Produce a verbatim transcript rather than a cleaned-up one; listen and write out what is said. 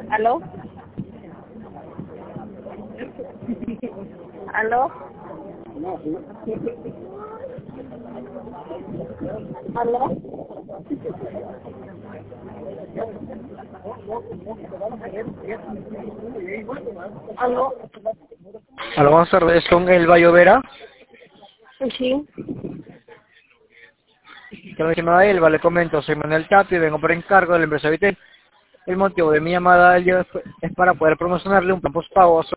¿Aló? ¿Aló? ¿Aló? ¿Aló? Hola, buenas tardes, con Elba Llovera. Sí. Que me llamada Elba, le comento, soy Manuel Tapio y vengo por encargo de la empresa Vitel. El motivo de mi llamada el día de hoy es para poder promocionarle un plan postpago